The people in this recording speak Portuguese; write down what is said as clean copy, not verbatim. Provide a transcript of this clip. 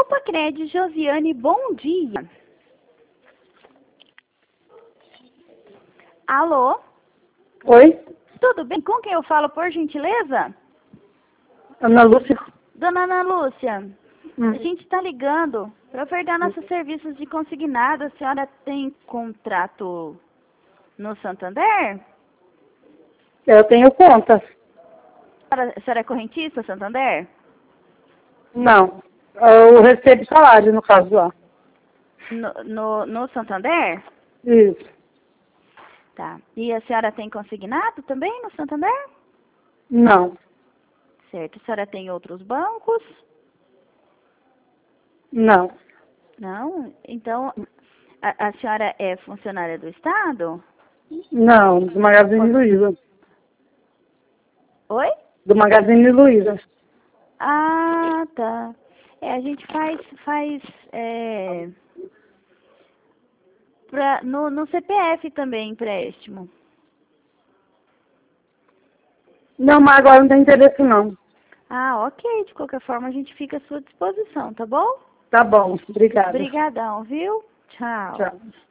Opa, Cred, Josiane, bom dia. Alô? Oi, Tudo bem? Com quem eu falo, por gentileza? Ana Lúcia. Dona Ana Lúcia, Hum. a gente está ligando para ofertar nossos serviços de consignado. A senhora tem contrato no Santander? Eu tenho conta. A senhora é correntista, Santander? Não, eu recebo salário, no caso lá. No Santander? Isso. Tá. E a senhora tem consignado também no Santander? Não, Certo. A senhora tem outros bancos? não, Não? Então, a senhora é funcionária do Estado? não, do Magazine Luiza. Oi? Do Magazine Luiza. Ah, tá. A gente faz no CPF também empréstimo. Não, mas agora não tem interesse não. Ah, ok. De qualquer forma, a gente fica à sua disposição, tá bom? Tá bom, obrigada. Obrigadão, viu? Tchau. Tchau.